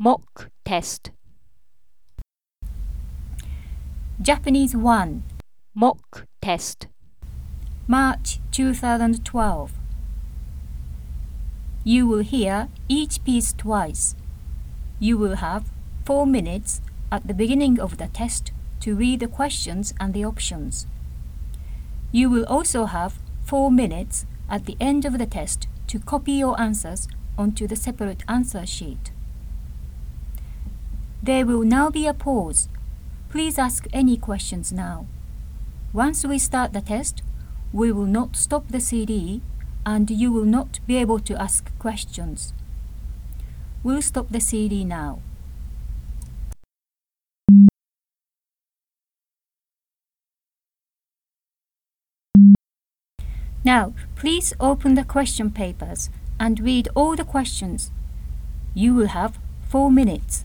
Mock test. Japanese 1, Mock test. March 2012. You will hear each piece twice. You will have 4 minutes at the beginning of the test to read the questions and the options. You will also have 4 minutes at the end of the test to copy your answers onto the separate answer sheet. There will now be a pause. Please ask any questions now. Once we start the test, we will not stop the CD and you will not be able to ask questions. We'll stop the CD now. Now, please open the question papers and read all the questions. You will have 4 minutes.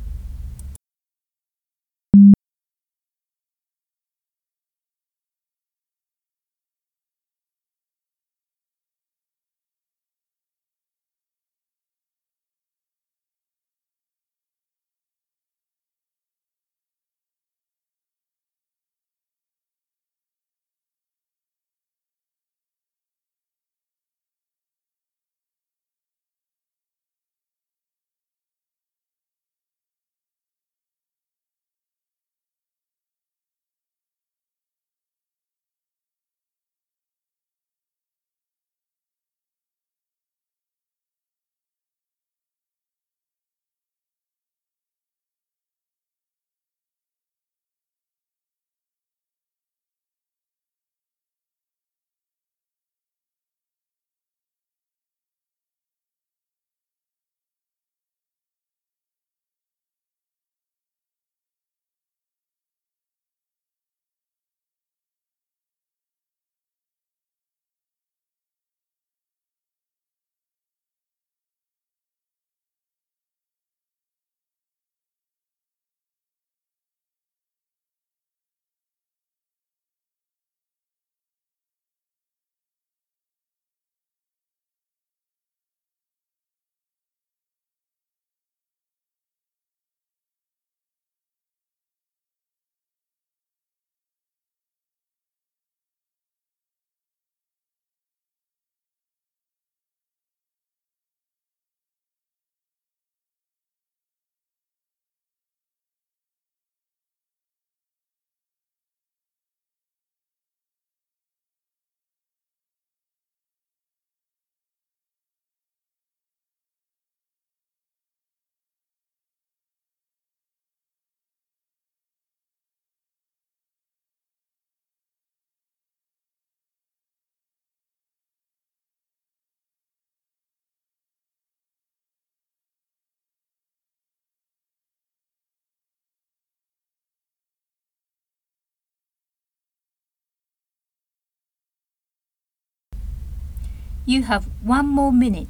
You have 1 more minute.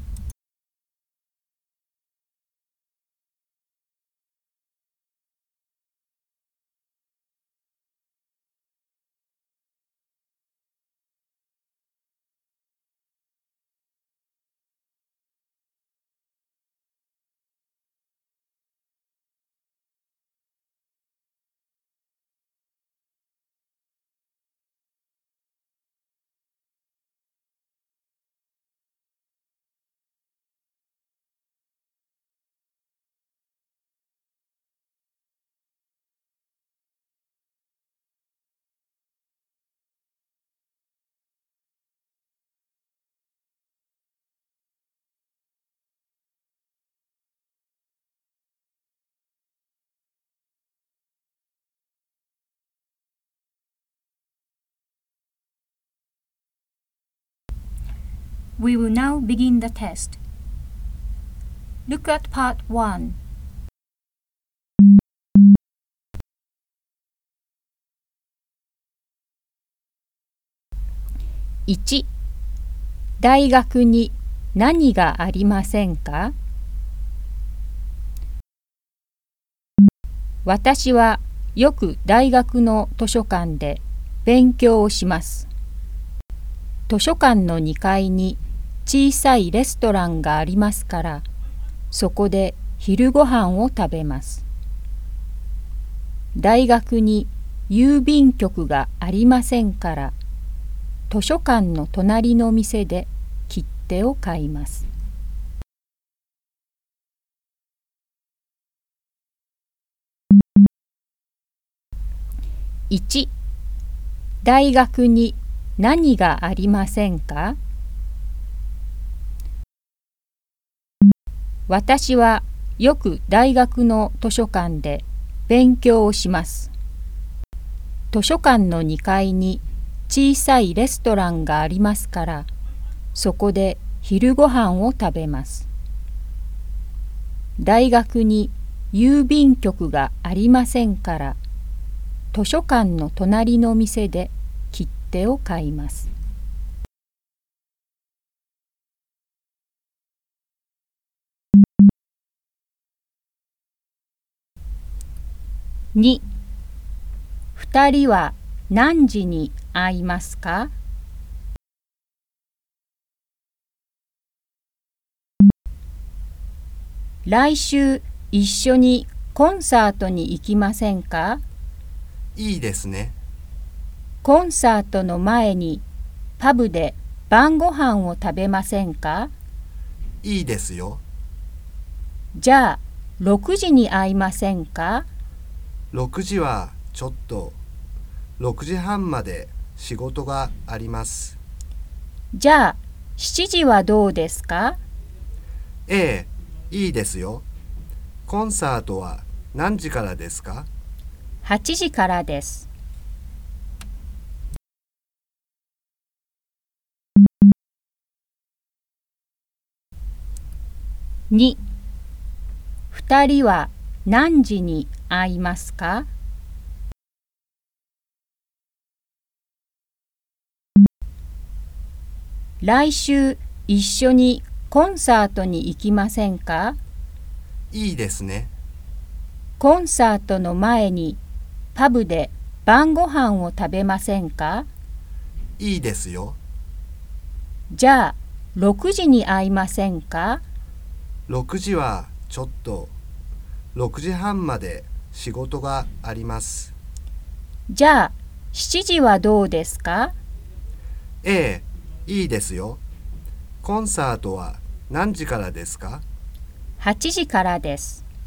We will now begin the test. Look at part 1. 1、大学に何がありませんか？私はよく大学の図書館で勉強をします。図書館の2階に小さいレストランがありますから、そこで昼ご飯を食べます。大学に郵便局がありませんから、図書館の隣の店で切手を買います。1、大学に何がありませんか？私はよく大学の図書館で勉強をします。図書館の2階に小さいレストランがありますから、そこで昼ご飯を食べます。大学に郵便局がありませんから、図書館の隣の店で切手を買います。2、2人は何時に会いますか？来週一緒にコンサートに行きませんか？ いいですね。 コンサートの前にパブで晩ご飯を食べませんか？ いいですよ。 じゃあ6時に会いませんか ？6時はちょっと、6時半まで仕事があります。 じゃあ7時はどうですか？ ええ、いいですよ。コンサートは何時からですか ？8時からです。2、2人は何時に会いますか？来週一緒にコンサートに行きませんか？ いいですね。 コンサートの前にパブで晩ご飯を食べませんか？ いいですよ。 じゃあ6時に会いませんか ？6時はちょっと、6時半まで仕事があります。 じゃあ7時はどうですか？ ええ、いいですよ。コンサートは何時からですか ？8時からです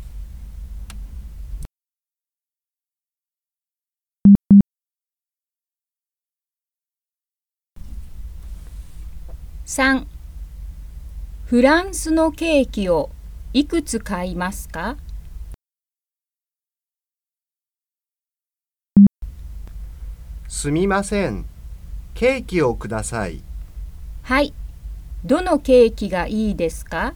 。3、フランスのケーキをいくつ買いますか？ すみません。ケーキをください。 はい。どのケーキがいいですか？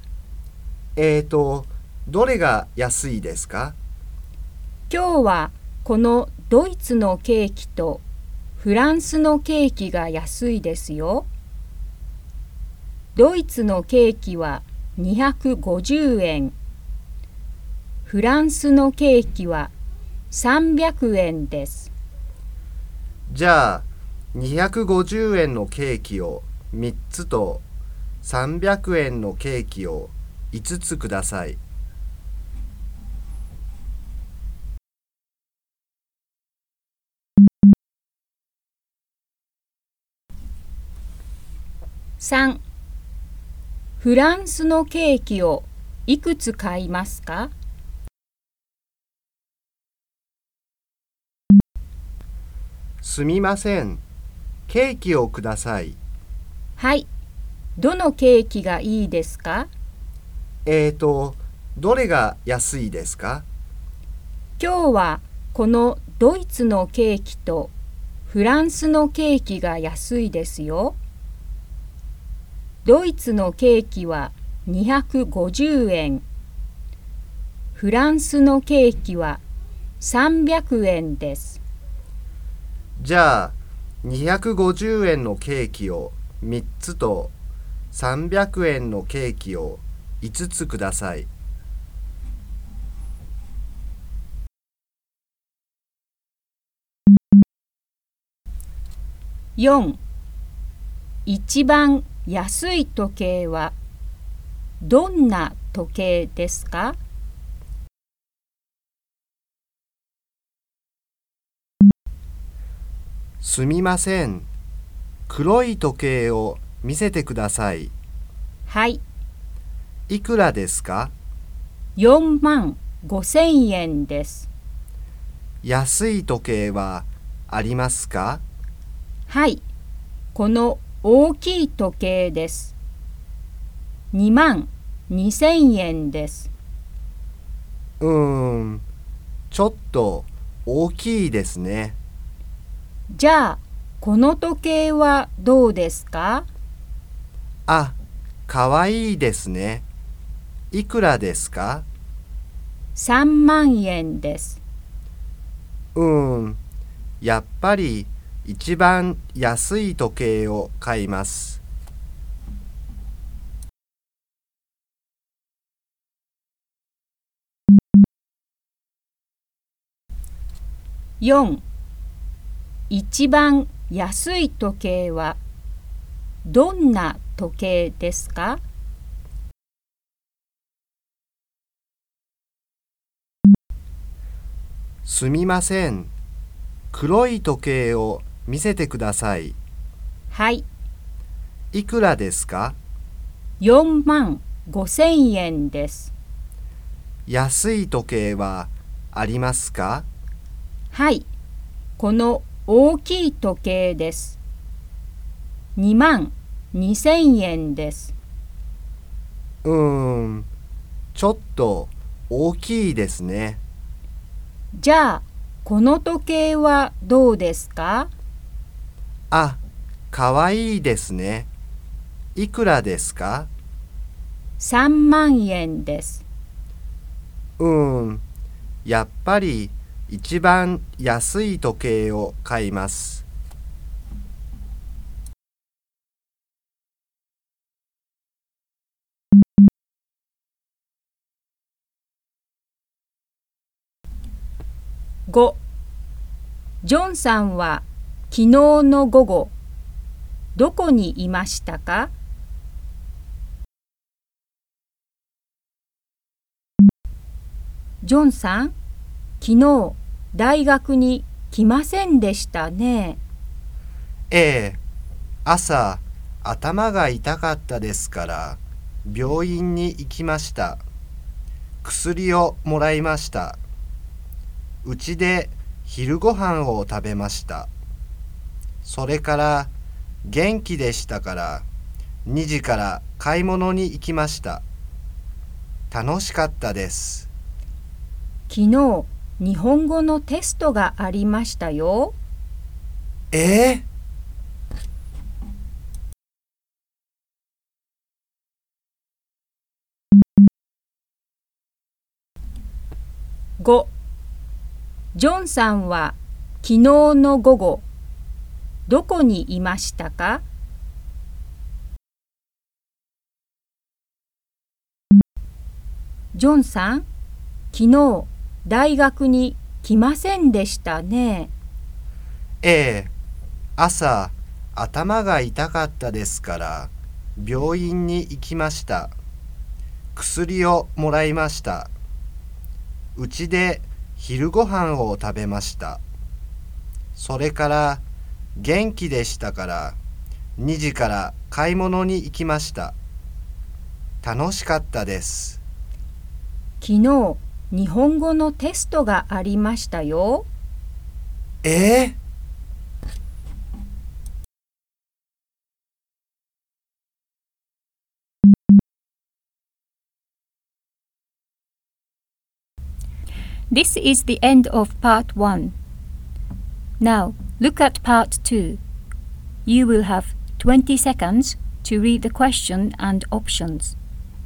どれが安いですか？ 今日はこのドイツのケーキとフランスのケーキが安いですよ。ドイツのケーキは250円。フランスのケーキは300円です。 じゃあ、250円のケーキを3つと300円のケーキを5つください。 3、フランスのケーキをいくつ買いますか？ すみません。ケーキをください。 はい。どのケーキがいいですか？ どれが安いですか？ 今日はこのドイツのケーキとフランスのケーキが安いですよ。ドイツのケーキは250円。フランスのケーキは300円です。 じゃあ、250円のケーキを3つと300円のケーキを5つください。 4、一番安い時計はどんな時計ですか？ すみません。黒い時計を見せてください。 はい。 いくらですか 4万5千円です。 安い時計はありますかはい。この大きい時計です。2万2千円です。 ちょっと大きいですね。 じゃあ、この時計はどうですか？ あ、かわいいですね。いくらですか 3万円です。 やっぱり一番安い時計を買います。 4、一番安い時計はどんな時計ですか？ すみません。黒い時計を見せてください。 はい。 いくらですか 4万5千円です。 安い時計はありますかはい。この大きい時計です。2万2千円です。 ちょっと大きいですね。 じゃあ、この時計はどうですか？ あ、かわいいですね。いくらですか 3万円です。 やっぱり一番安い時計を買います。 5、ジョンさんは昨日の午後、どこにいましたか？ジョンさん、昨日大学に来ませんでしたね。 ええ、朝頭が痛かったですから病院に行きました。薬をもらいました。うちで昼ご飯を食べました。それから元気でしたから2時から買い物に行きました。楽しかったです。 昨日、日本語のテストがありましたよ。 ええ 5、ジョンさんは昨日の午後、どこにいましたか？ジョンさん、昨日大学に来ませんでしたね。 ええ、朝頭が痛かったですから病院に行きました。薬をもらいました。うちで昼ご飯を食べました。それから元気でしたから2時から買い物に行きました。楽しかったです。 昨日、日本語のテストがありましたよ。 ええ This is the end of part 1. Now, look at part 2. You will have 20 seconds to read the question and options.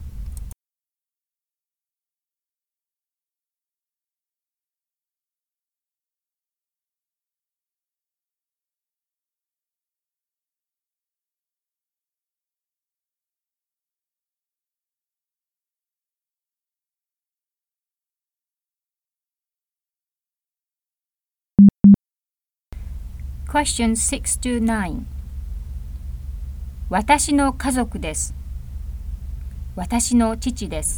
Questions 6 to 9. 私の家族です。私の父です。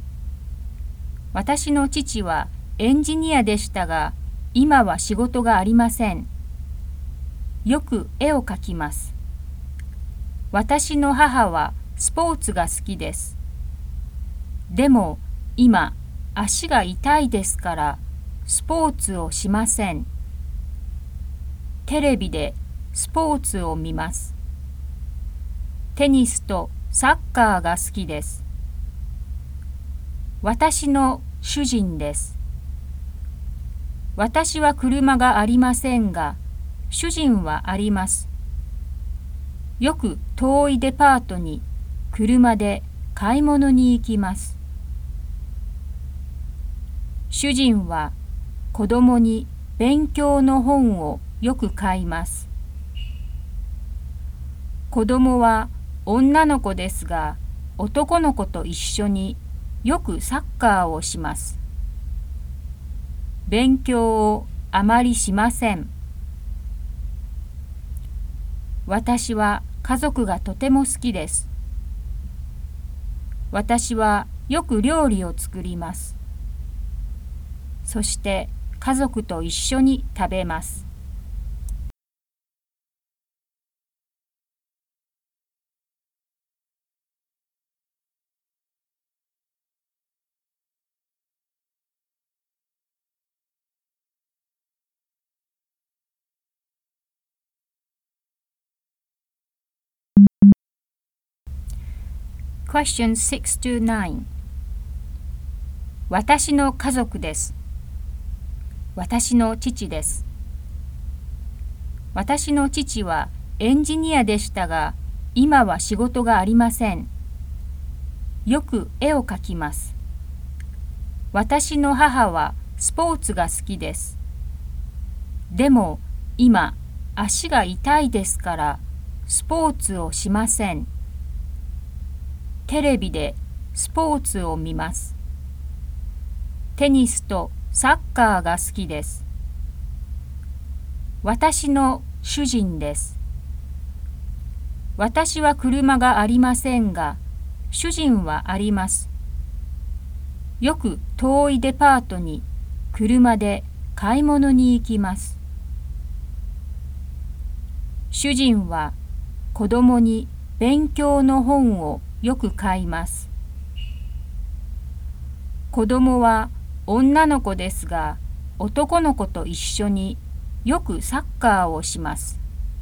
私の父はエンジニアでしたが、今は仕事がありません。 よく絵を描きます。私の母はスポーツが好きです。でも今足が痛いですからスポーツをしません。テレビでスポーツを見ます。テニスとサッカーが好きです。私の主人です。私は車がありませんが、主人はあります。よく遠いデパートに車で買い物に行きます。主人は子供に勉強の本をよく買います。子供は女の子ですが、男の子と一緒によくサッカーをします。勉強をあまりしません。私は家族がとても好きです。私はよく料理を作ります。そして家族と一緒に食べます。Questions 6 to 9. 私の家族です。私の父です。私の父はエンジニアでしたが、今は仕事がありません。よく絵を描きます。私の母はスポーツが好きです。でも今足が痛いですからスポーツをしません。テレビでスポーツを見ます。テニスとサッカーが好きです。私の主人です。私は車がありませんが、主人はあります。よく遠いデパートに車で買い物に行きます。主人は子供に勉強の本をよく買います。子供は女の子ですが、男の子と一緒によくサッカーをします。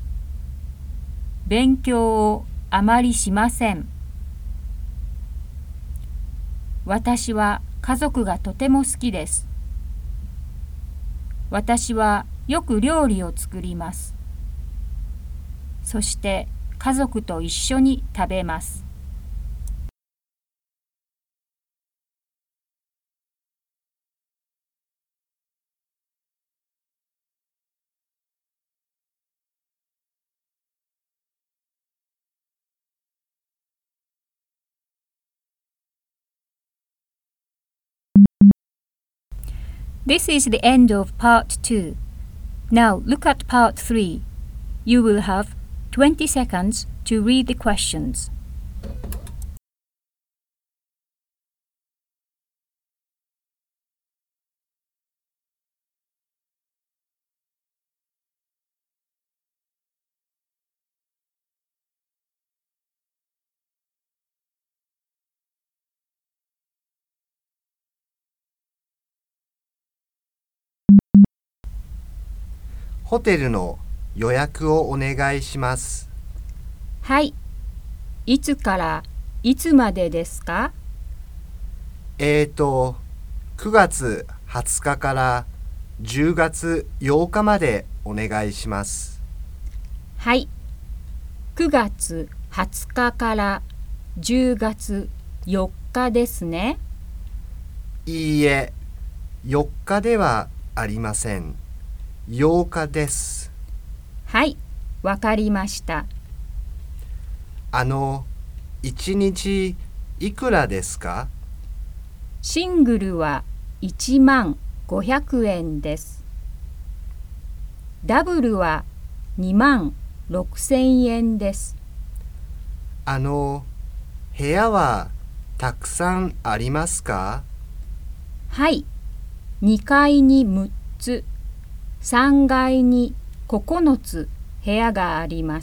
勉強をあまりしません。私は家族がとても好きです。私はよく料理を作ります。そして家族と一緒に食べます。This is the end of part 2. Now look at part 3. You will have 20 seconds to read the questions. ホテルの予約をお願いします。 はい。いつからいつまでですか 9月20日から10月8日までお願いします。 はい。9月20日から10月4日ですね。 いいえ、4日ではありません。8日です。 はい、わかりました。 1日いくらですか？ シングルは1万500円です。ダブルは2万6000円です。 部屋はたくさんありますか？ はい、2階に6つ、3階に9つ部屋があります。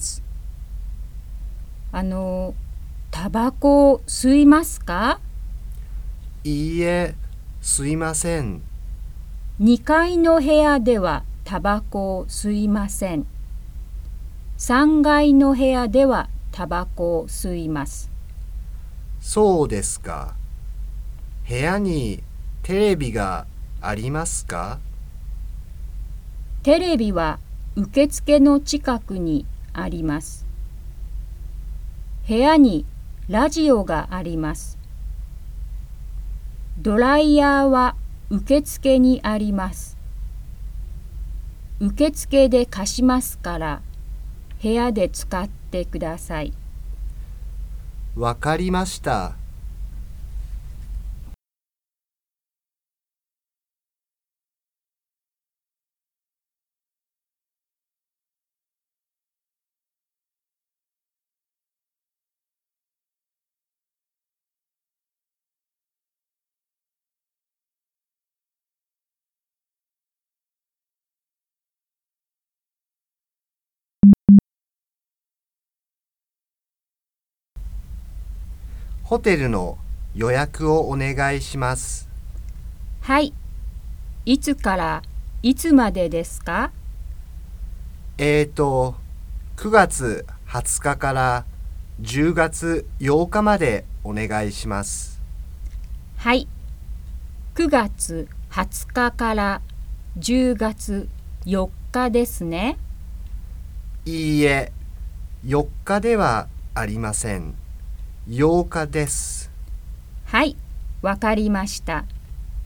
タバコ吸いますか？ いいえ、吸いません。 2階の部屋ではタバコを吸いません。3階の部屋ではタバコを吸います。 そうですか。部屋にテレビがありますか？ テレビは受付の近くにあります。部屋にラジオがあります。ドライヤーは受付にあります。受付で貸しますから部屋で使ってください。 わかりました。ホテルの予約をお願いします。 はい。いつからいつまでですか 9月20日から10月8日までお願いします。 はい。9月20日から10月4日ですね。 いいえ、4日ではありません。8日です。 はい、わかりました。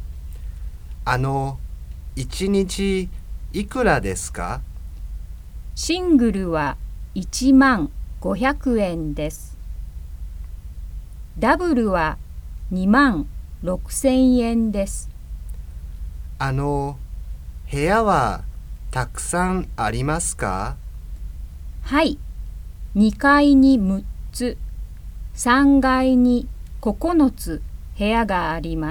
1日いくらですか？ シングルは1万500円です。ダブルは2万6000円です。 部屋はたくさんありますか？ はい、2階に6つ、3階に9つ部屋があります。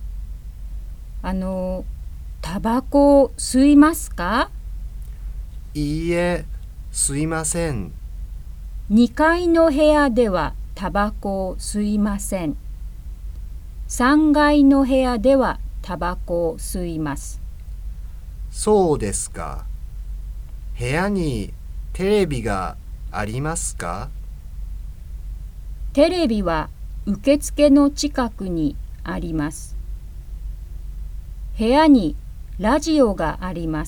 タバコ吸いますか？ いいえ、吸いません。 2階の部屋ではタバコを吸いません。3階の部屋ではタバコを吸います。 そうですか。部屋にテレビがありますか？ テレビは受付の近くにあります。部屋にラジオがあります。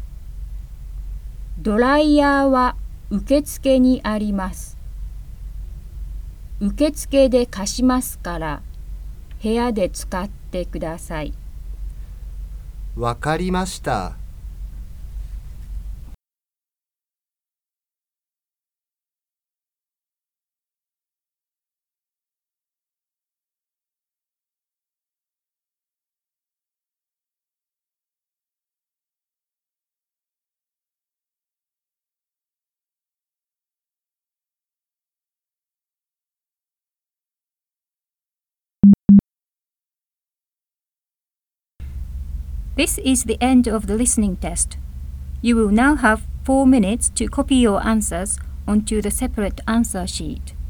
ドライヤーは受付にあります。受付で貸しますから部屋で使ってください。 わかりました。 This is the end of the listening test. You will now have 4 minutes to copy your answers onto the separate answer sheet.